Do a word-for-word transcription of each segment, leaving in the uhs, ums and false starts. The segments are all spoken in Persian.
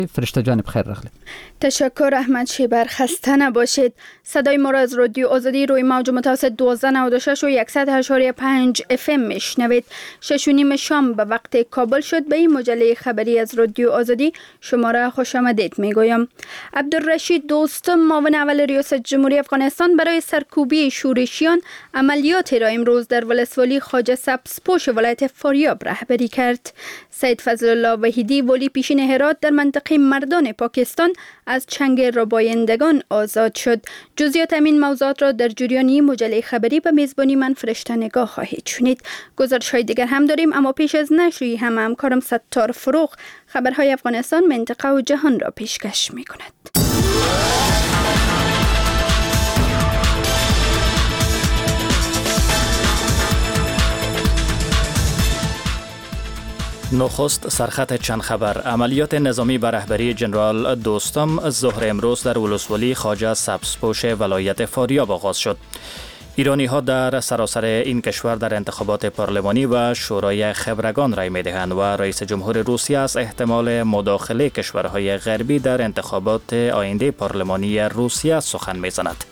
فرشته جان بخیر رخلی. تشکر احمد شیبر، خسته نباشید. صدای ما را از رادیو آزادی روی موج متوسط دویست و نود و شش و صد و هشت پنج اف ام میشنوید. شش و نیم شام به وقت کابل شد. به این مجله خبری از رادیو آزادی شما را خوش آمدید میگویم. عبدالرشید دوستم، معاون اول ریاست جمهوری افغانستان، برای سرکوبی شورشیان عملیاتی را امروز در ولسوالی خواجه سبزپوش ولایت فاریاب رهبری کرد. سید فضل الله وحیدی، والی پیشین هرات، در منطقه مردان پاکستان از چنگ ربایندگان آزاد شد. جزئیات همین موضوعات را در جریان مجله خبری به میزبانی من فرشته نگاه خواهید شنید. گزارش‌های دیگر هم داریم، اما پیش از نشری هم همکارم ستار فروغ خبرهای افغانستان، منطقه و جهان را پیشکش می‌کند. نخست سرخط چند خبر. عملیات نظامی به رهبری جنرال دوستم ظهر امروز در ولسوالی خواجه سبزپوش ولایت فاریاب آغاز شد. ایرانی ها در سراسر این کشور در انتخابات پارلمانی و شورای خبرگان رای می دهند و رئیس جمهور روسیه از احتمال مداخله کشورهای غربی در انتخابات آینده پارلمانی روسیه سخن می زند.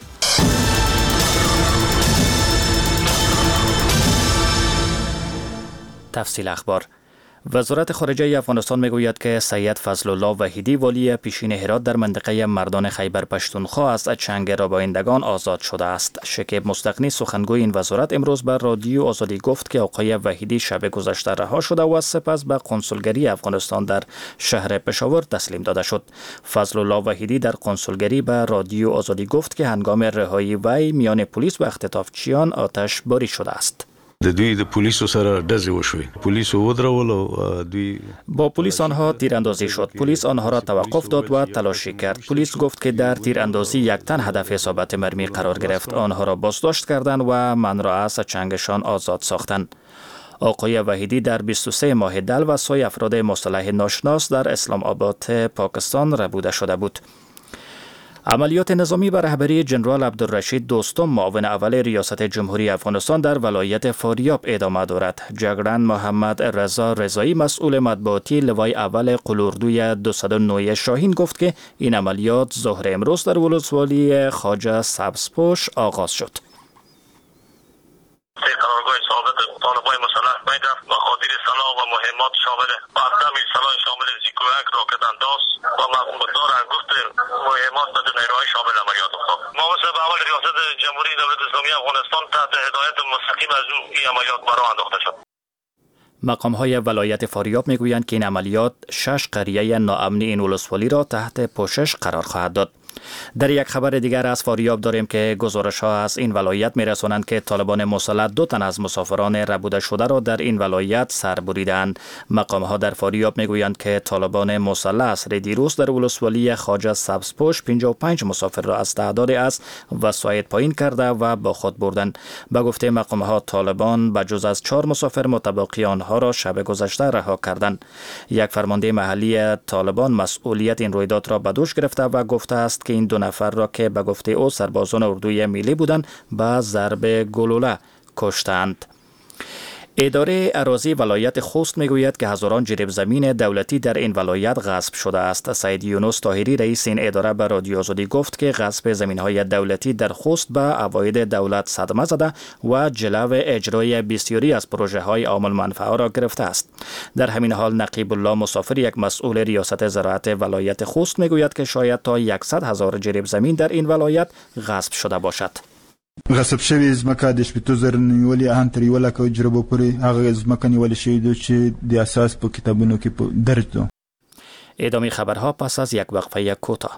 تفصیل اخبار. وزارت خارجه افغانستان میگوید که سید فضل الله وحیدی، والی پیشین هرات، در منطقه مردان خیبر پشتونخوا از چنگ ربایندگان آزاد شده است. شکیب مستغنی، سخنگوی این وزارت، امروز بر رادیو آزادی گفت که آقای وحیدی شب گذشته رها شده و سپس به قنسولگری افغانستان در شهر پشاور تسلیم داده شد. فضل الله وحیدی در قنسولگری به رادیو آزادی گفت که هنگام رهایی وی میان پلیس و اختطافچیان آتش باری شده است. د دوی د پولیسو سره ډزې وشوې، پولیسو ودرول او دوی با پلیس آنها تیراندازی شد. پلیس آنها را توقف داد و تلاشی کرد. پلیس گفت که در تیراندازی یک تن هدف اصابت مرمی قرار گرفت. آنها را بازداشت کردند و من را از چنگشان آزاد ساختند. آقای وحیدی در بیست و سه ماه دل و سوی افراد مصالح ناشناس در اسلام آباد پاکستان ربوده شده بود. عملیات نظامی به رهبری جنرال عبدالرشید دوستم، معاون اول ریاست جمهوری افغانستان، در ولایت فاریاب ادامه دارد. جگرن محمد رضا رضایی، مسئول مطبوعاتی لوای اول قلوردوی دویست و نه شاهین، گفت که این عملیات ظهر امروز در ولسوالی خواجه سبزپوش آغاز شد. قرارگاه ثابت طالبان مسلح بین مخادیر سلاح و مهمات شامل مقدم سلاح شامل زیکوک، راکت انداز و مقدار انگشت مهمات و نیروهای شامل عملیات افتاد. معاون اول ریاست جمهوری دولت اسلامی افغانستان تحت هدایت مستقیم از او این عملیات برآ انداخته شد. مقام های ولایت فاریاب میگویند که این عملیات شش قریه ناامنی این ولسوالی را تحت پوشش قرار خواهد داد. در یک خبر دیگر از فاریاب داریم که گزارش ها از این ولایت میرسانند که طالبان مسلح دو تن از مسافران ربوده شده را در این ولایت سر بریدند. مقام ها در فاریاب میگویند که طالبان مسلح عصر دیروز در ولسوالی خواجه سبزپوش پنجاه و پنج مسافر را از تعداد از وسایط پایین کرده و با خود بردند. به گفته مقام ها، طالبان به جز از چهار مسافر متبقی آنها را شب گذشته رها کردند. یک فرمانده محلی طالبان مسئولیت این رویداد را به دوش گرفته و گفته است که این دو نفر را که به گفته او سربازان اردوی ملی بودند به ضرب گلوله کشتند. اداره اراضی ولایت خوست میگوید که هزاران جریب زمین دولتی در این ولایت غصب شده است. سید یونس طاهری، رئیس این اداره، به رادیو آزادی گفت که غصب زمین‌های دولتی در خوست به عواید دولت صدمه زده و جلو اجرای بسیاری از پروژه‌های عام المنفعه را گرفته است. در همین حال نقیب الله مسافر، یک مسئول ریاست زراعت ولایت خوست، میگوید که شاید تا صد هزار جریب زمین در این ولایت غصب شده باشد. غصب شوی ځمکه د شپېتو زرو نیولې ان تر یوه لکه جریبو پورې هغه ځمکه نیولې شوې ده چې د اساس په کتابونو کې درج ده. ادامه خبرها پس از یک وقفه کوتاه.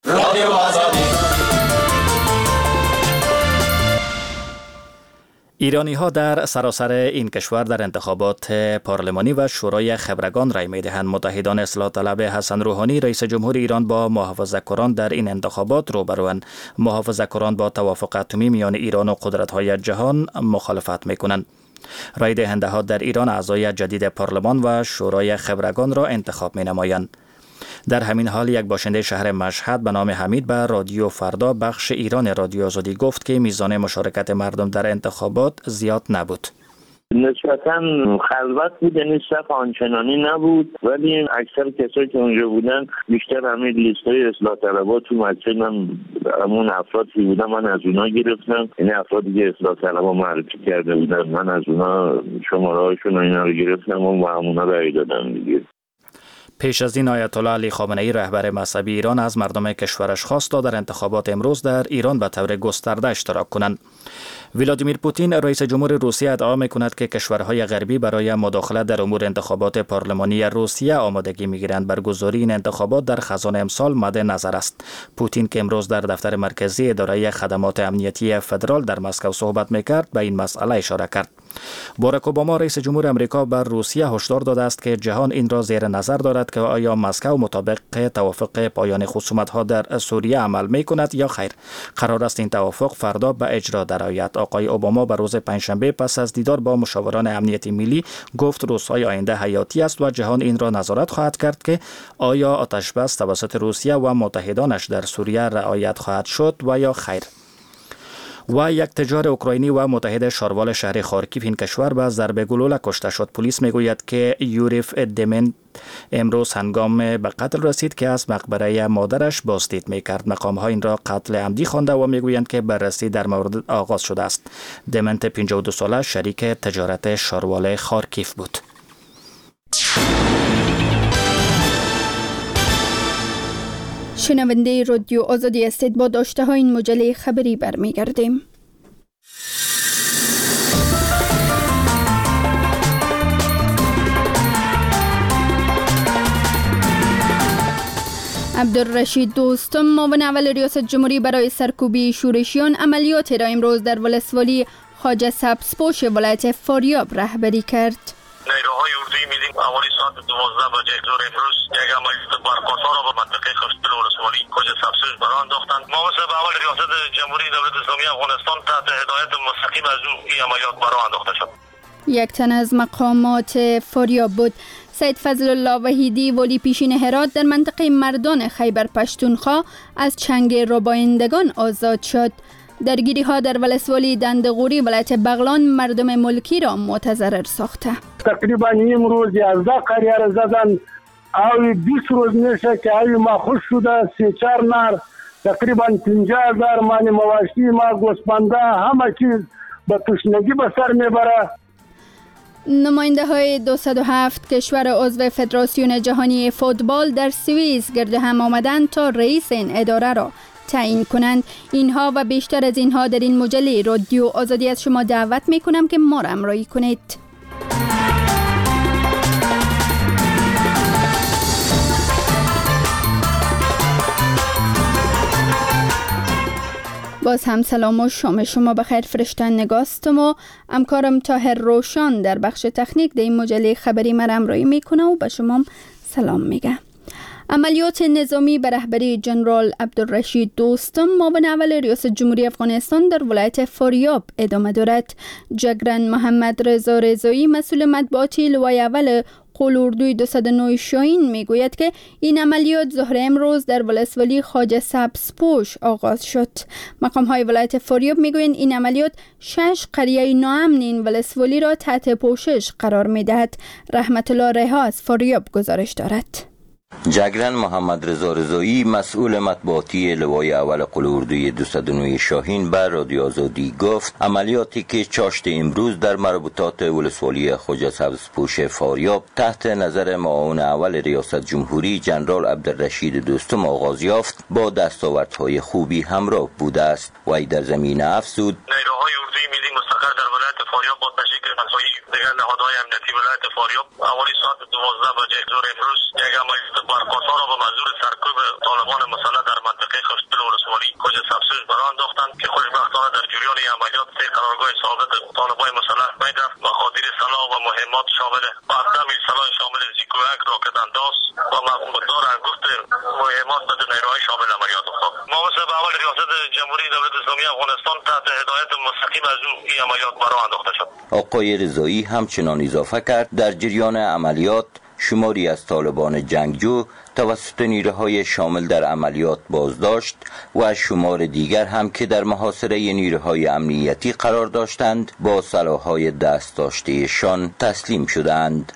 ایرانی ها در سراسر این کشور در انتخابات پارلمانی و شورای خبرگان رای می دهند. متحدان اصلاح طلب حسن روحانی، رئیس جمهور ایران، با محافظه کران در این انتخابات روبروند. محافظه کران با توافق اتمی میان ایران و قدرت های جهان مخالفت می کنند. رای دهنده ها در ایران اعضای جدید پارلمان و شورای خبرگان را انتخاب می نمایند. در همین حال یک باشنده شهر مشهد به نام حمید به رادیو فردا بخش ایران رادیو آزادی گفت که میزان مشارکت مردم در انتخابات زیاد نبود. نسبتاً خلوت بود، یعنی صف آنچنانی نبود، ولی اکثر کسایی که اونجا بودن بیشتر همین لیستای اصلاح طلبات تو مسجد هم همون افرادی بودن، من از اونا گرفتم، یعنی افرادی که اصلاح طلبا معرفی کرده بودن من از اونا شماره هاشون و اینا رو گرفتم و همونا رای دادم دیگه. پیش از این آیت الله علی خامنه ای رهبر مذهبی ایران از مردم کشورش خواست تا در انتخابات امروز در ایران به طور گسترده اشتراک کنند. ولادیمیر پوتین رئیس جمهور روسیه ادعا می‌کند که کشورهای غربی برای مداخلت در امور انتخابات پارلمانی روسیه آمادگی می‌گیرند. برگزاری این انتخابات در خزان امسال مد نظر است. پوتین که امروز در دفتر مرکزی اداره خدمات امنیتی فدرال در مسکو صحبت می‌کرد به این مسئله اشاره کرد. باراک اوباما رئیس جمهور امریکا بر روسیه هشدار داده است که جهان این را زیر نظر دارد که آیا مسکو مطابق توافق پایان خصومت‌ها در سوریه عمل می‌کند یا خیر. قرار است این توافق فردا به اجرا درآید. آقای اوباما به روز پنجشنبه پس از دیدار با مشاوران امنیتی ملی گفت روزهای آینده حیاتی است و جهان این را نظارت خواهد کرد که آیا آتش بس توسط روسیه و متحدانش در سوریه رعایت خواهد شد و یا خیر. و یک تجار اوکراینی و متحد شاروال شهر خارکیف این کشور به ضربه گلوله کشته شد. پلیس میگوید که یوریف دمنت امروز هنگام به قتل رسید که از مقبره مادرش بازدید میکرد. مقام ها این را قتل عمدی خوانده و میگویند که بررسی در مورد آغاز شده است. دمنت پنجاه و دو ساله شریک تجارت شاروال خارکیف بود. شنونده رادیو آزادی هستید. با داشته های این مجله خبری برمیگردیم. عبدالرشید دوستم معاون اول ریاست جمهوری برای سرکوبی شورشیان عملیاتی را امروز در ولسوالی خواجه سبزپوش ولایت فاریاب رهبری کرد. نیروهای اردوی ملی حوالی ساعت دوازده بجه ظهر امروز یک عملیات برقاسا را به منطقه خشتل ولسوالی خواجه سبزپوش برآ انداختند. معاون اول ریاست جمهوری دولت اسلامی افغانستان تحت هدایت مستقیم از او این عملیات برآ انداخته شد. یک تن از مقامات فاریاب بود. سید فضل الله وحیدی ولی پیشین هرات در منطقه مردان خیبر پشتونخوا از چنگ ربایندگان آزاد شد. درگیری ها در ولسوالی دندغوری ولایت بغلان مردم ملکی را متضرر ساخته. تقریبا امروز یازده قریه را زدن، او بیست روز میشه که او مخوش شده، سی چار نر تقریبا پنجاه هزار مانی مواشی ما گوسپنده همه چیز به تشنگی به سر میبره. نماینده های دویست و هفت کشور عضو فدراسیون جهانی فوتبال در سوئیس گرد هم آمدند تا رئیس این اداره را تعیین کنند. اینها و بیشتر از اینها در این مجله رادیو آزادی از شما دعوت می کنم که ما را همراهی کنید. باز هم سلام و شام شما بخیر. فرشتن نگاستم و همکارم طاهر روشان در بخش تکنیک در این مجله خبری مرا همراهی میکنه و به شما سلام میگه. عملیات نظامی به رهبری جنرال عبدالرشید دوستم معاون اول ریاست جمهوری افغانستان در ولایت فاریاب ادامه دارد. جگرن محمد رضا رضایی مسئول مطبوعاتی لوای اول قول اردوی دویست و نه شاهین میگوید که این عملیات ظهر امروز در ولسوالی خواجه سبزپوش آغاز شد. مقام های ولایت فاریاب میگویند این عملیات شش قریه ناامن این ولسوالی را تحت پوشش قرار میدهد. رحمت الله ریحا از فاریاب گزارش دارد. جگرن محمد رضا رضایی مسئول مطبوعاتی لوای اول قول اردوی دویست و نه شاهین به رادیو آزادی گفت عملیاتی که چاشت امروز در مربوطات ولسوالی خواجه سبزپوش فاریاب تحت نظر معاون اول ریاست جمهوری جنرال عبدالرشید دوستم آغاز یافت با دستاوردهای خوبی همراه بوده است. وی در زمینه افزود نیروهای اردوی ملی مستقر در ولایت فاریاب با تشکیل منهای دیگر نهادهای امنیتی ولایت فاریاب حوالی ساعت دوازده بجه ظهر امروز یک عملیات برقاسا را به منظور سرکوب طالبان مسلح در منطقه خشتل ولسوالی خواجه سبزپوش برآ انداختند که خوشبختانه در جریان این عملیات سه قرارگاه ثابت طالبان مسلح بین رفت. مخادیر سلاح و مهمات شامل پرچم سلاح شامل زیکوک، راکت انداز و مقدار انگشت مهمات به نیروهای شامل عملیات افتاد. معاون اول ریاست جمهوری دولت اسلامی افغانستان تحت هدایت مستقیم از او این عملیات برآ انداخته شد. آقای رضایی همچنان اضافه کرد در جریان عملیات شماری از طالبان جنگجو توسط نیروهای شامل در عملیات بازداشت و از شمار دیگر هم که در محاصره نیروهای امنیتی قرار داشتند با سلاح‌های دست داشته‌شان تسلیم شدند.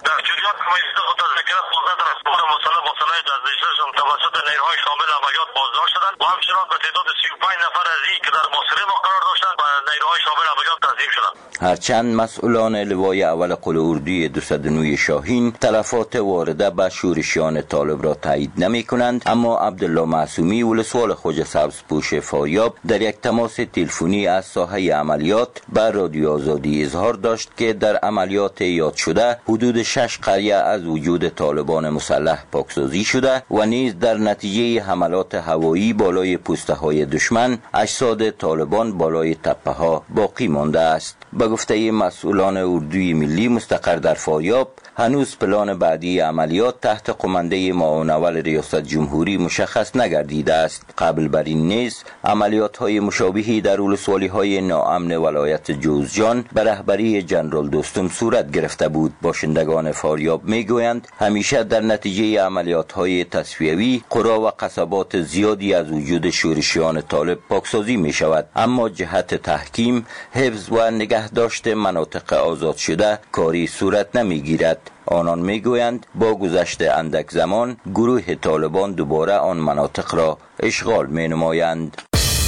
توسط نیروهای شامل عملیات بازداشت شدند و همچنان به تعداد سی و پنج نفر از این که در محاصره ما قرار داشتند و نیروهای شامل عملیات تسلیم شدند. هرچند مسئولان لوای اول قلاوردوی دویست و نه شاهین تلفات وارده به شورشیان طالب را تایید نمی کنند، اما عبدالله معصومی ولسوال خوجه سبزپوش فاریاب در یک تماس تلفنی از ساحه عملیات به رادیو آزادی اظهار داشت که در عملیات یاد شده حدود شش قریه از وجود طالبان مسلح پاکسازی شده و نیز در نتیجه حملات هوایی بالای پوسته های دشمن اجساد طالبان بالای تپه ها باقی مانده است. به گفته مسئولان اردوی ملی مستقر در فاریاب، هنوز پلان بعدی عملیات تحت قمانده معاون اول ریاست جمهوری مشخص نگردیده است. قبل بر این نیز عملیات های مشابهی در ولسوالی های ناامن ولایت جوزجان به رهبری جنرال دوستم صورت گرفته بود. باشندگان فاریاب میگویند همیشه در نتیجه عملیات های تصفیوی قرا و قصبات زیادی از وجود شورشیان طالب پاکسازی می شود، اما جهت تحکیم، حفظ و نگهداشت مناطق آزاد شده کاری صورت نمی گیرد. آنان می گویند با گذشت اندک زمان گروه طالبان دوباره آن مناطق را اشغال می نمایند.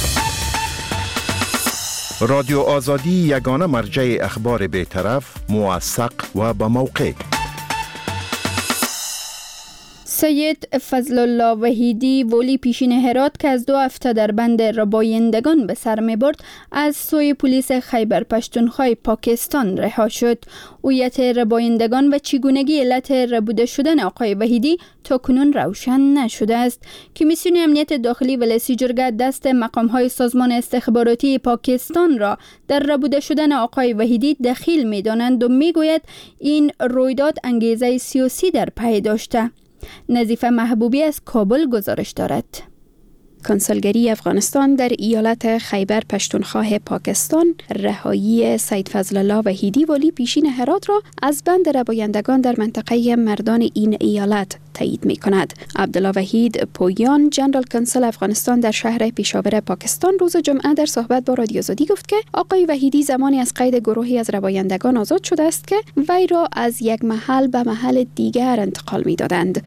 رادیو آزادی یگانه مرجع اخبار بی‌طرف، موثق و با موقع. سید فضل الله وحیدی ولی پیشین هرات که از دو هفته در بند ربایندگان به سر می برد از سوی پلیس خیبر پشتونخوای پاکستان رها شد. هویت ربایندگان و چگونگی علت ربوده شدن آقای وحیدی تا کنون روشن نشده است. کمیسیون امنیت داخلی ولایت جرگه دست مقام‌های سازمان استخباراتی پاکستان را در ربوده شدن آقای وحیدی دخیل می دانند و می گوید این رویداد انگیزه سیاسی در پی داشته. نظیفه محبوبی از کابل گزارش دارد. کنسولگری افغانستان در ایالت خیبر پشتونخوا پاکستان رهایی سید فضل الله وحیدی ولی پیشین هرات را از بند ربایندگان در منطقه مردان این ایالت تایید می کند. عبدالله وحید پویان جنرال کنسول افغانستان در شهر پیشاور پاکستان روز جمعه در صحبت با رادیو آزادی گفت که آقای وحیدی زمانی از قید گروهی از ربایندگان آزاد شده است که وی را از یک محل به محل دیگر انتقال می دادند.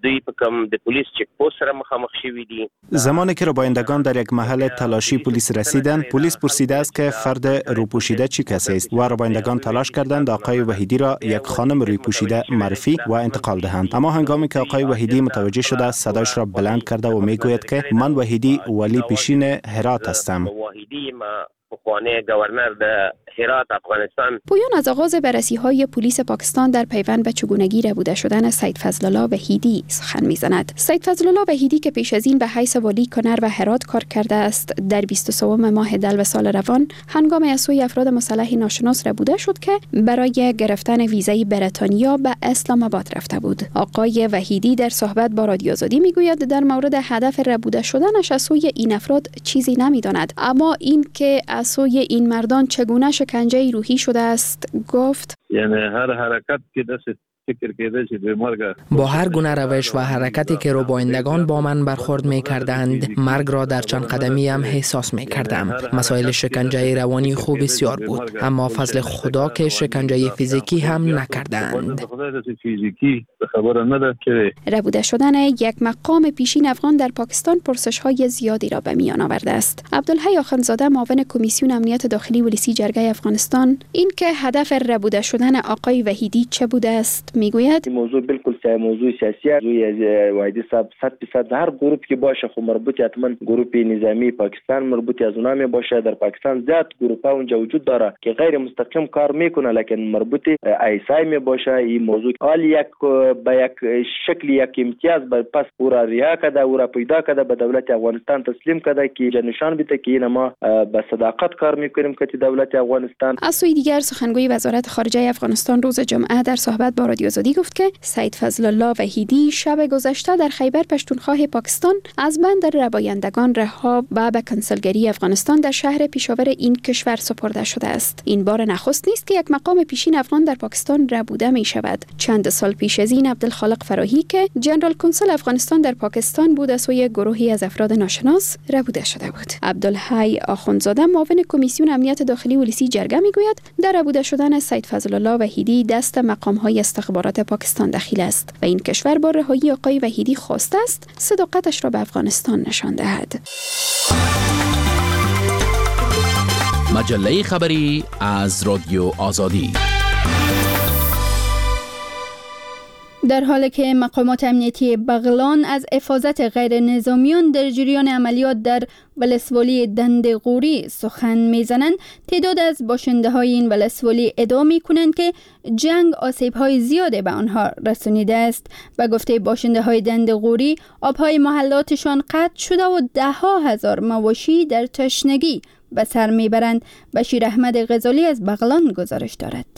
زمانی که ربایندگان در یک محل تلاشی پلیس رسیدند، پلیس پرسیده است که فرد روپوشیده چی کسی است و ربایندگان تلاش کردند آقای وحیدی را یک خانم روی پوشیده معرفی و انتقال دهند. اما هنگامی که آقای وحیدی متوجه شده است، صدایش را بلند کرده و میگوید که من وحیدی ولی پیشین هرات هستم. گورنر در هرات افغانستان. پویان از آغاز بررسی‌های پلیس پاکستان در پیوند به چگونگی ربوده شدن سید فضل الله وحیدی سخن می‌زند. سید فضل الله وحیدی که پیش از این به حیث والی کنر و هرات کار کرده است، در بیست و سوم ماه دلو سال روان هنگام از سوی افراد مسلح ناشناس ربوده شد که برای گرفتن ویزای بریتانیا به اسلام آباد رفته بود. آقای وحیدی در صحبت با رادیو آزادی میگوید در مورد هدف ربوده شدنش از سوی این افراد چیزی نمی‌داند، اما این که از سوی این مردان چگونه شکنجه روحی شده است گفت. یعنی هر حرکت که دست فکر کرده شد به مرگ. با هر گونه روش و حرکتی که ربایندگان با من برخورد می کردند، مرگ را در چند قدمی هم احساس می کردم. مسائل شکنجه روانی خوب بسیار بود، اما فضل خدا که شکنجه فیزیکی هم نکردند. ربوده شدن یک مقام پیشین افغان در پاکستان پرسش های زیادی را به میان آورده است. عبدالحی آخوندزاده معاون کمیسیون امنیت داخلی ولایت جرگه افغانستان این که هدف ربوده شدن آقای وحیدی چه بوده است میگوید. این موضوع بالکل موضوع سیاسی است. وحیدی صاحب صد درصد هر گروه که باشه خو مربوط حتما گروه نظامی پاکستان مربوط از اونها می باشه. در پاکستان زیاد گروه ها اونجا وجود داره که غیر مستقیم کار میکنه، لکن مربوط ایسای می باشه. این موضوع حال یک به یک شکل یک امتیاز بر پس او را رها کرده، او را پیدا کرده، به دولت افغانستان تسلیم کرده که نشان بده که این ما به صداقت کار میکنیم که دولت افغانستان. از سوی دیگر سخنگوی وزارت خارجه افغانستان روز جمعه در صحبت با رادیو رادیو آزادی گفت که سید فضل الله وحیدی شب گذشته در خیبر پشتونخوا پاکستان از بند ربایندگان رها و به کنسولگری افغانستان در شهر پیشاور این کشور سپرده شده است. این بار نخست نیست که یک مقام پیشین افغان در پاکستان ربوده می شود. چند سال پیش از این عبدالخالق فراهی که جنرال کنسول افغانستان در پاکستان بود از سوی گروهی از افراد ناشناس ربوده شده بود. عبدالحی آخوندزاده معاون کمیسیون امنیت داخلی ولسی جرگه میگوید در ربوده شدن سید فضل الله وحیدی دست مقام‌های استخبارات پاکستان دخیل است و این کشور با رهایی آقای وحیدی خواسته است صداقتش را به افغانستان نشان دهد. مجله خبری از رادیو آزادی. در حالی که مقامات امنیتی بغلان از افاظت غیر نظامیان در جریان عملیات در ولسوالی دندغوری سخن میزنند، تعداد از باشنده های این ولسوالی ادعا می کنند که جنگ آسیب های زیاده به آنها رسانیده است. به گفته باشنده های دندغوری، آبهای محلاتشان قطع شده و ده ها هزار مواشی در تشنگی به سر میبرند. بشیر احمد غزالی از بغلان گزارش دارد.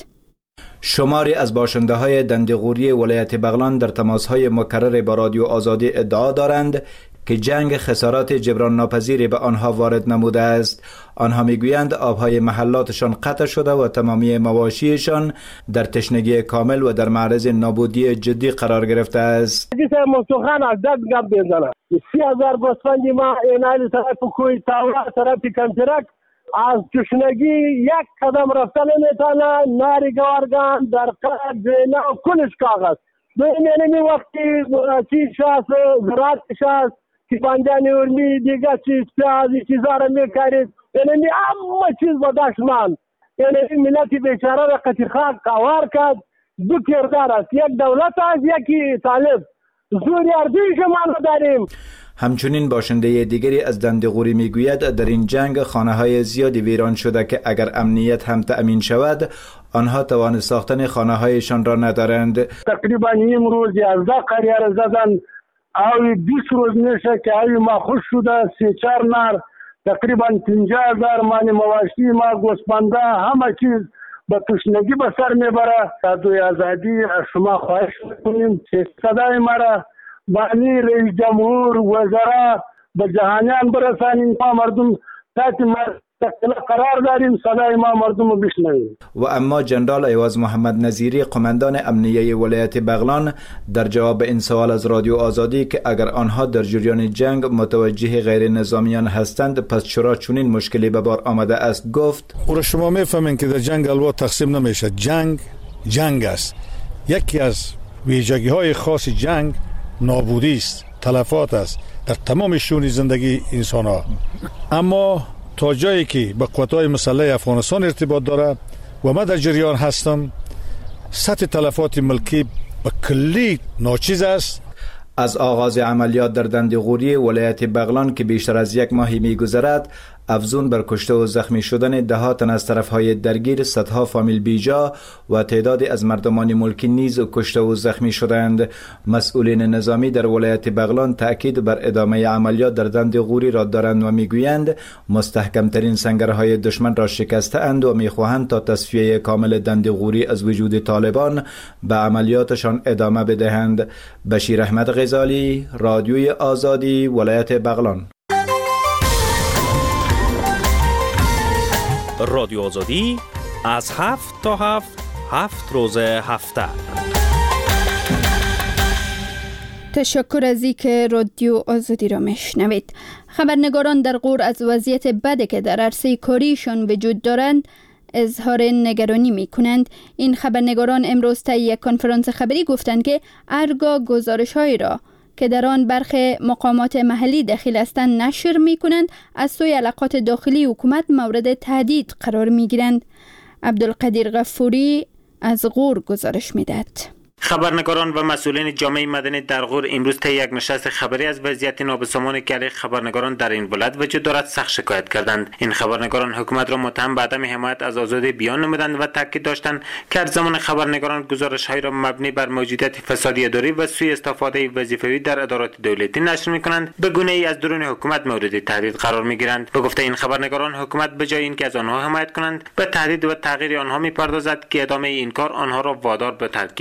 شماری از باشنده های دندغوری ولایت بغلان در تماس های مکرر با رادیو آزادی ادعا دارند که جنگ خسارات جبران ناپذیری به آنها وارد نموده است. آنها میگویند آبهای محلاتشان قطع شده و تمامی مواشیشان در تشنگی کامل و در معرض نابودی جدی قرار گرفته است. مفتوخان از داد گپ بزنه سی هزار گوسفندی ما اینالی طرف کوی تاورا طرف کنترک از تشنگی یک قدم رفتن نمیتونه. ناری گوارگان در قد زینه و کلش کاغذ دوی وقتی چیز شاست زراعت شاست که بانجانی ارمی دیگه چیز پیازی چیزا را میکارید، یعنی همه چیز با دشمن، یعنی ملتی بیچاره را قطیخاک قوار کرد. دو کردار است، یک دولت است یکی طالب. زوری اردویش ما داریم. همچنین باشنده دیگری از دندغوری میگوید در این جنگ خانه های زیادی ویران شده که اگر امنیت هم تأمین شود آنها توان ساختن خانه هایشان را ندارند. تقریبا نیم روز یازده قریه زدن، اوی بیست روز میشه که اوی ما خوش شده سی چار نار تقریبا پنجاه هزار مانی مواشی ما گوسفنده همه چیز به تشنگی به سر میبره. رادیوی آزادی شما خواهش میکنیم که صدای مرا بانی رئیس جمهور وزرا به جهانیان برسانیم. ما مردم تحت قرار داریم، صدای ما مردم رو بشنویم. و اما جنرال ایواز محمد نظیری قماندان امنیه ولایت بغلان در جواب این سوال از رادیو آزادی که اگر آنها در جریان جنگ متوجه غیر نظامیان هستند پس چرا چنین مشکلی به بار آمده است گفت: او شما میفهمین که در جنگ الوا تقسیم نمیشه. جنگ جنگ است. یکی از ویژگی های خاص جنگ نابودی است، تلفات است در تمام شئون زندگی انسان ها. اما تا جایی که به قوت‌های مسلح افغانستان ارتباط داره و من در جریان هستم، سطح تلفات ملکی به کلی ناچیز است. از آغاز عملیات در دندغوری ولایت بغلان که بیشتر از یک ماهی می‌گذرد، افزون بر کشته و زخمی شدن ده ها تن از طرفهای درگیر، صدها فامیل بیجا و تعدادی از مردمان ملکی نیز کشته و زخمی شدند. مسئولین نظامی در ولایت بغلان تأکید بر ادامه عملیات در دندغوری را دارند و میگویند مستحکمترین سنگرهای دشمن را شکسته اند و میخواهند تا تصفیه کامل دندغوری از وجود طالبان به عملیاتشان ادامه بدهند. بشیر احمد غزالی، رادیوی آزادی، ولایت بغلان. رادیو آزادی از هفت تا هفت هفت روز هفته. تشکر از اینکه رادیو آزادی را میشنوید. خبرنگاران در غور از وضعیت بدی که در عرصه کاریشان وجود دارند اظهار نگرانی می کنند. این خبرنگاران امروز طی یک کنفرانس خبری گفتند که هرگاه گزارش‌هایی را که در آن برخی مقامات محلی داخل هستند نشر می کنند از سوی علاقات داخلی حکومت مورد تهدید قرار می گیرند. عبدالقدیر غفوری از غور گزارش می دهد. خبرنگاران و مسئولین جامعه مدنی در غور امروز طی یک نشست خبری از وضعیت نابسامان که علیه خبرنگاران در این ولایت وجود دارد سخت شکایت کردند. این خبرنگاران حکومت را متهم به عدم حمایت از آزادی بیان نمودند و تاکید داشتند که از زمان خبرنگاران گزارش‌های را مبنی بر موجودیت فساد اداری و سوء استفاده وظیفوی در ادارات دولتی نشر می‌کنند، به گونه‌ای از درون حکومت مورد تهدید قرار می‌گیرند. به گفته این خبرنگاران حکومت به جای اینکه از آنها حمایت کنند به تهدید و تغییر آنها می‌پردازد که ادامه این کار آنها را وادار به ترک این مسئله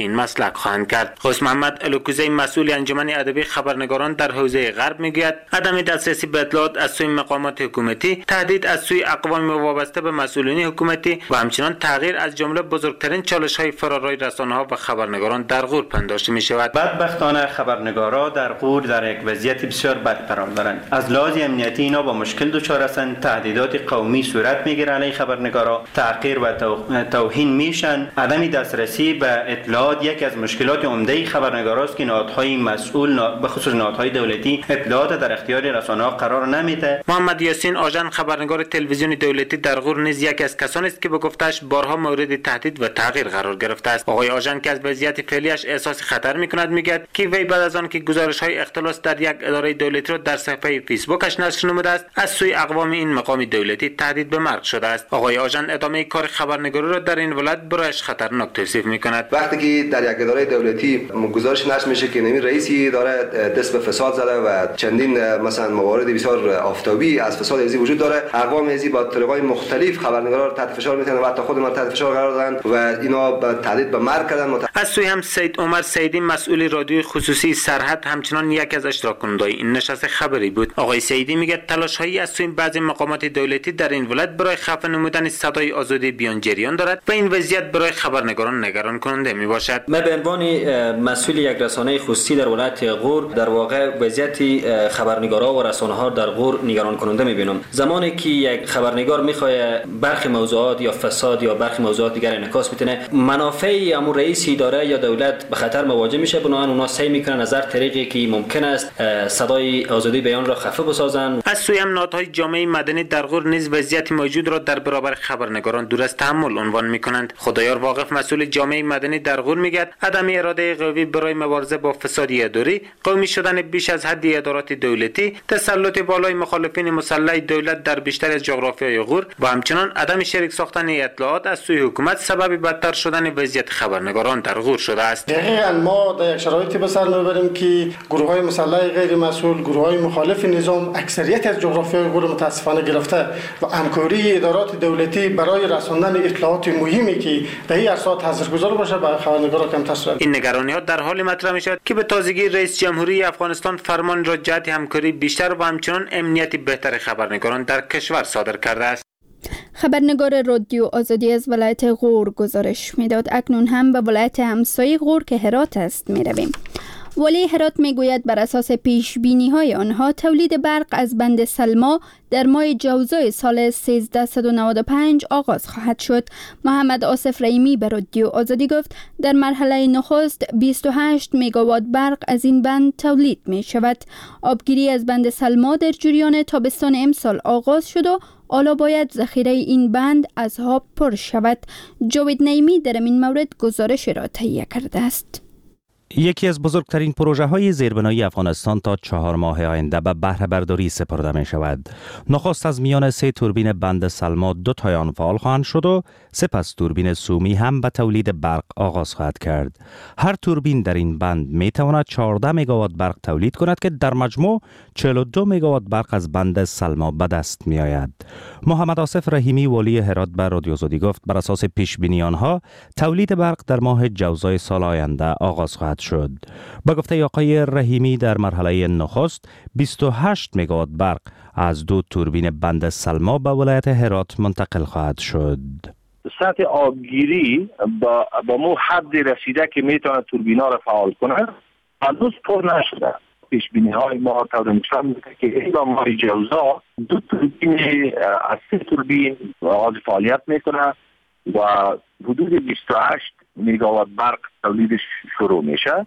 مطلق خواهند کرد. خوس محمد الوکوزی مسئول انجمن ادبی خبرنگاران در حوزه غرب میگوید عدم دسترسی به اطلاعات از سوی مقامات حکومتی، تهدید از سوی اقوام وابسته به مسئولین حکومتی و همچنین تغییر از جمله بزرگترین چالش‌های فرارای رسانه‌ها و خبرنگاران در غور پنداشته می‌شود. بدبختانه خبرنگارا در غور در یک وضعیت بسیار بد قرار دارند. از لحاظ امنیتی اینا با مشکل دچار هستند، تهدیدات قومی صورت میگیره علیه خبرنگارا، تحقیر و توهین میشن. عدم دسترسی به اطلاعات یکی از مشکلات عمده خبرنگاراست که نهادهای مسئول به خصوص نهادهای دولتی اطلاعات در اختیار رسانه‌ها قرار نمیده. محمد یاسین آژان خبرنگار تلویزیون دولتی در غور نیز یکی از کسانی است که به گفتش بارها مورد تهدید و تغییر قرار گرفته است. آقای آژان که از وضعیت فعلیش احساس خطر میکند میگه که وی بعد از آن که گزارش‌های اختلاس در یک اداره دولتی را در صفحه فیسبوکش نشر نموده است، از سوی اقوام این مقام دولتی تهدید به مرگ شده است. آقای آژان ادامه کار خبرنگاری را در این ولایت برایش خطرناک توصیف میکند. وقتی که در یک اداره دولتی گزارش نشر میشه که نمی رئیسی داره دست به فساد زده و چندین مثلا موارد بسیار آفتابی از فساد ازی وجود داره، اقوام ازی با طریق‌های مختلف خبرنگارا را تحت فشار میتونن و حتی خود ما تحت فشار قرار دادن و اینا به تهدید به مرگ کردن. از سوی هم سید عمر سیدی مسئول رادیوی خصوصی سرحد همچنان یک از اشتراک کنندگان این نشست خبری بود. آقای سیدی میگه تلاش‌هایی از سوی بعضی مقامات دولتی در این ولایت برای خفه نمودن صدای آزادی بیان جریان دارد و این وضعیت برای خبرنگاران نگران کننده میباشد. من به عنوان مسئول یک رسانه خصوصی در ولایت غور در واقع وضعیت خبرنگارا و رسانه‌ها در غور نگران کننده میبینم. زمانی که یک خبرنگار میخواد برخی موضوعات یا فساد یا برخی موضوعات دیگر انعکاس بتونه، منافع امور رئیس اداره یا دولت به خطر مواجه میشه، بنابراین اونا سعی میکنن از هر طریقی که ممکن است صدای آزادی بیان را خفه بسازن. از سوی هم نهادهای جامعه مدنی در غور نیز وضعیت موجود را در برابر خبرنگاران دور از تحمل عنوان میکنند. خدایار واقف مسئول جامعه مدنی در غور میگه عدم اراده قوی برای مبارزه با فساد اداری، قومی شدن بیش از حد ادارات دولتی، تسلط بالای مخالفین مسلح دولت در بیشتر از جغرافیای غور و همچنین عدم شریک ساختن اطلاعات از سوی حکومت سبب بدتر شدن وضعیت خبرنگاران در غور شده است. دقیقاً ما در یک شرایطی به سر میبریم که گروه‌های مسلح غیر مسئول، گروه‌های مخالف نظام اکثریت از جغرافیای غور متاسفانه گرفته و همکاری ادارات دولتی برای رساندن اطلاعات مهمی که به این اساس تاثیرگذار باشه به خبرنگاران کمتر شده. این نگرانی‌ها در حال مطرح می‌شود که به تازگی رئیس جمهوری افغانستان فرمان را جهت همکاری بیشتر و همچنین امنیت بهتر خبرنگاران در کشور صادر کرده است. خبرنگار رادیو آزادی از ولایت غور گزارش میداد. اکنون هم به ولایت همسایه غور که هرات است میرویم. ولی هرات میگوید بر اساس پیش بینی های آنها تولید برق از بند سلما در ماه جوزای سال سیزده نود و پنج آغاز خواهد شد. محمد آصف رحیمی به رادیو آزادی گفت در مرحله نخست بیست و هشت مگاوات برق از این بند تولید می شود. آبگیری از بند سلما در جریان تابستان امسال آغاز شد و حالا باید ذخیره این بند از آب پر شود. جاوید نعیمی در این مورد گزارش را تهیه کرده است. یکی از بزرگترین پروژه های زیربنایی افغانستان تا چهار ماه آینده به بهره برداری سپرده می شود. نخست از میان سه توربین بند سلما دو تای آن فعال خواهند شد و سپس توربین سومی هم به تولید برق آغاز خواهد کرد. هر توربین در این بند می تواند چهارده مگاوات برق تولید کند که در مجموع چهل و دو مگاوات برق از بند سلما به دست می آید. محمد آصف رحیمی ولی هرات به رادیو آزادی گفت بر اساس پیش بینی آنها تولید برق در ماه جوزای سال آینده آغاز خواهد شد. با گفته آقای رحیمی در مرحله نخست بیست و هشت مگاوات برق از دو توربین بند سلما به ولایت هرات منتقل خواهد شد. سطح آبگیری با با مو حد رسیده که میتونه توربینا را فعال کنه هنوز پر نشده. پیش بینی های ما طور نشان میده که این ماه جوزا دو توربین از سه توربین آغاز فعالیت میکنه و حدود بیست و هشت مگاوات برق تولیدش شروع میشه.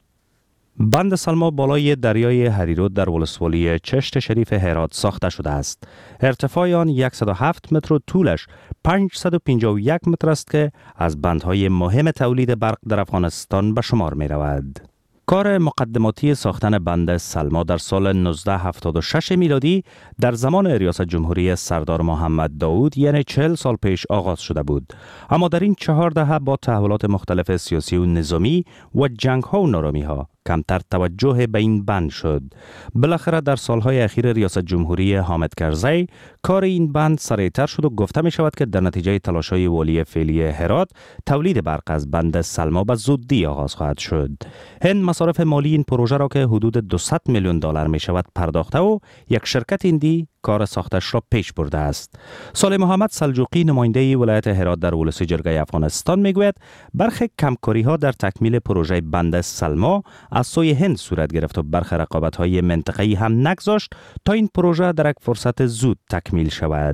بند سلما بالای دریای هریرود در ولسوالی چشت شریف هرات ساخته شده است. ارتفاع آن صد و هفت متر و طولش پانصد و پنجاه و یک متر است که از بندهای مهم تولید برق در افغانستان به شمار می رود. کار مقدماتی ساختن بند سلما در سال نوزده هفتاد و شش میلادی در زمان ریاست جمهوری سردار محمد داود یعنی چهل سال پیش آغاز شده بود. اما در این چهار دهه با تحولات مختلف سیاسی و نظامی و جنگ ها و نارامی ها کمتر توجه به این بند شد. بالاخره در سالهای اخیر ریاست جمهوری حامد کرزی کار این بند سریعتر شد و گفته می شود که در نتیجه تلاش‌های والی فعلی هرات تولید برق از بند سلما به زودی آغاز خواهد شد. هند مصارف مالی این پروژه را که حدود دویست میلیون دلار می شود پرداخته و یک شرکت هندی کار ساختش را پیش برده است. صالح محمد سلجوقی نماینده ولایت هرات در ولسی جرگه افغانستان میگوید برخی کمکاری ها در تکمیل پروژه بند سلما از سوی هند صورت گرفت و برخی رقابت های منطقه‌ای هم نگذاشت تا این پروژه در یک فرصت زود تکمیل شود.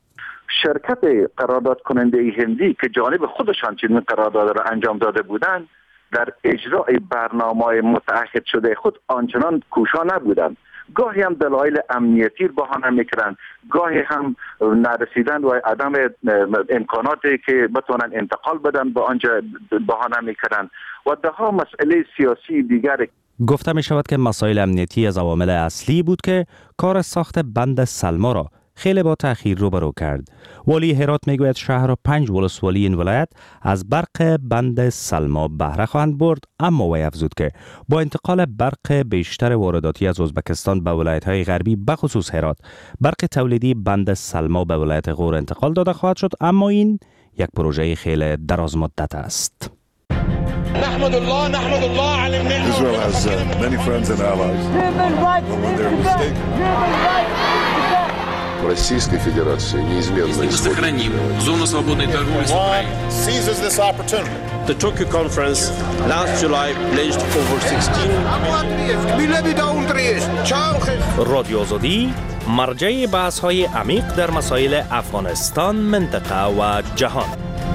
شرکت قرارداد کننده هندی که جانب خودشان چنین قرارداد را انجام داده بودند در اجرای برنامه متعهد شده خود آنچنان کوشا نبودند. گاهی هم دلایل امنیتی بهانه میکنند، گاهی هم نرسیدن و عدم امکاناتی که بتونن انتقال بدن به آنجا بهانه میکنند و ده ها مسئله سیاسی دیگر. گفته می شود که مسائل امنیتی از عوامل اصلی بود که کار ساخت بند سلما را خیلی با تأخیر روبرو کرد. والی هرات میگوید شهر و پنج ولسوالی این ولایت از برق بند سلما بهره خواهند برد، اما وی افزود که با انتقال برق بیشتر وارداتی از ازبکستان به ولایت‌های غربی به خصوص هرات برق تولیدی بند سلما به ولایت غور انتقال داده خواهد شد، اما این یک پروژه خیلی دراز مدت است. نحمد الله نحمد الله على النعمة. Israel has uh, many friends and allies. When they're mistaken. Российской Федерации неизменно сохраним зону свободной торговли с Украиной. Seizes this opportunity. The Tokyo conference last July pledged over sixteen. رادیو آزادی مرجع بحث‌های عمیق در مسائل افغانستان، منطقه و جهان.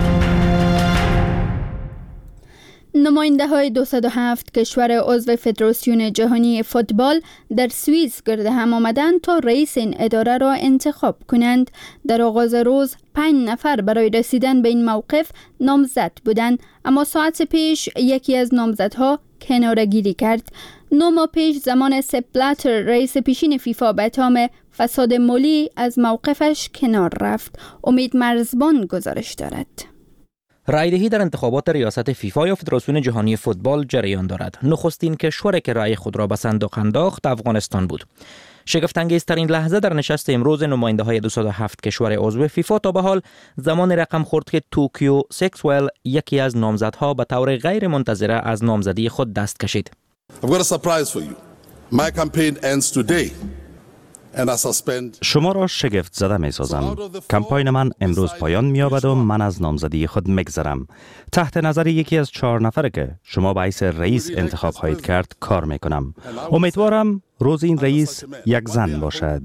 نماینده های دویست و هفت کشور عضو فدراسیون جهانی فوتبال در سوئیس گرد هم آمدند تا رئیس این اداره را انتخاب کنند. در آغاز روز پنج نفر برای رسیدن به این موقف نامزد بودند، اما ساعت پیش یکی از نامزدها کناره‌گیری کرد. نه ماه پیش زمان سپ بلاتر رئیس پیشین فیفا به اتهام فساد مالی از موقفش کنار رفت. امید مرزبان گزارش دارد. رایدهی در انتخابات ریاست فیفا یا فدراسیون جهانی فوتبال جریان دارد. نخستین کشوری که رأی خود را به صندوق انداخت افغانستان بود. شگفت‌انگیزترین لحظه در نشست امروز نماینده های دویست و هفت کشور عضو فیفا تا به حال زمان رقم خورد که توکیو سکسوئل یکی از نامزدها به طور غیر منتظره از نامزدی خود دست کشید. I've got a surprise for you. My campaign ends today. شما را شگفت زده می سازم. کمپاین من امروز پایان می یابد و من از نامزدی خود میگذرم. تحت نظر یکی از چهار نفره که شما به حیث رئیس انتخاب خواهید کرد کار می کنم. امیدوارم روز این رئیس یک زن باشد.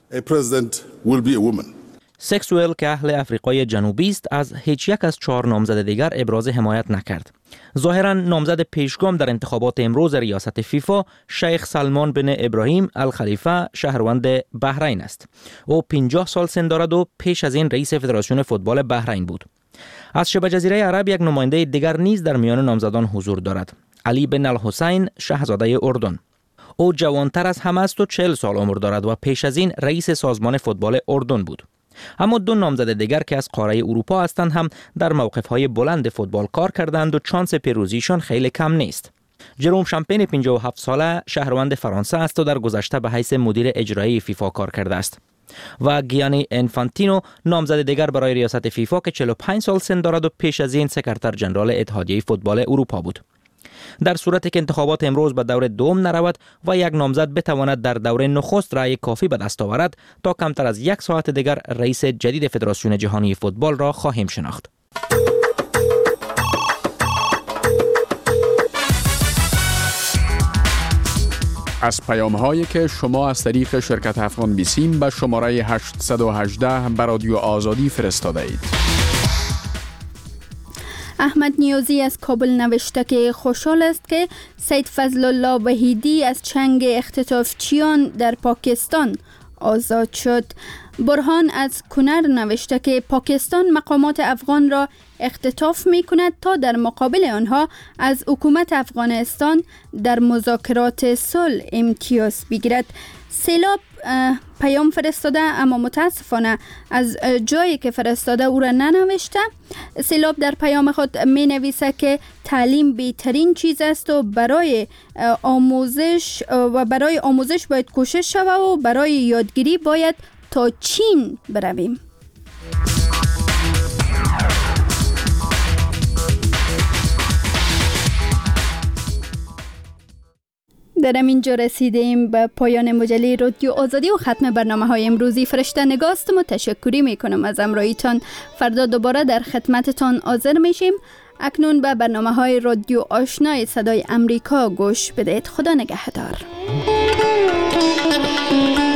سکسوئل که اهل افریقای جنوبی است از هیچ یک از چهار نامزد دیگر ابراز حمایت نکرد. ظاهراً نامزد پیشگام در انتخابات امروز ریاست فیفا شیخ سلمان بن ابراهیم الخلیفه شهروند بحرین است. او پنجاه سال سن دارد و پیش از این رئیس فدراسیون فوتبال بحرین بود. از شبه جزیره عرب یک نماینده دیگر نیز در میان نامزدان حضور دارد. علی بن الحسین شاهزاده اردن. او جوانتر از همه است و چهل سال عمر دارد و پیش از این رئیس سازمان فوتبال اردن بود. اما دو نامزد دیگر که از قاره اروپا هستند هم در موقف‌های بلند فوتبال کار کردند و چانس پیروزیشان خیلی کم نیست. جروم شامپین پنجاه و هفت ساله شهروند فرانسه است و در گذشته به حیث مدیر اجرایی فیفا کار کرده است. و گیانی انفانتینو نامزد دیگر برای ریاست فیفا که چهل و پنج سال سن دارد و پیش از این سکرتر ژنرال اتحادیه فوتبال اروپا بود. در صورتی که انتخابات امروز به دور دوم نرود و یک نامزد بتواند در دوره نخست رأی کافی به دست آورد، تا کمتر از یک ساعت دیگر رئیس جدید فدراسیون جهانی فوتبال را خواهیم شناخت. از پیام هایی که شما از طریق شرکت افغان بیسیم به شماره هشتصد و هجده به رادیو آزادی فرستاده اید. احمد نیازی از کابل نوشته که خوشحال است که سید فضل الله وحیدی از چنگ اختطافچیان در پاکستان آزاد شد. برهان از کنر نوشته که پاکستان مقامات افغان را اختطاف می کند تا در مقابل آنها از حکومت افغانستان در مذاکرات صلح امتیاز بگیرد. سیلاب پیام فرستاده اما متاسفانه از جایی که فرستاده او را ننوشته. سیلاب در پیام خود می نویسه که تعلیم بهترین چیز است و برای آموزش و برای آموزش باید کوشش شود و برای یادگیری باید تا چین برویم. در اینجا رسیدیم به پایان مجله رادیو آزادی و ختم برنامه های امروزی. فرشته نگاستم و تشکری میکنم از امراییتان. فردا دوباره در خدمتتان حاضر میشیم. اکنون به برنامه های رادیو آشنای صدای امریکا گوش بدهید. خدا نگهدار.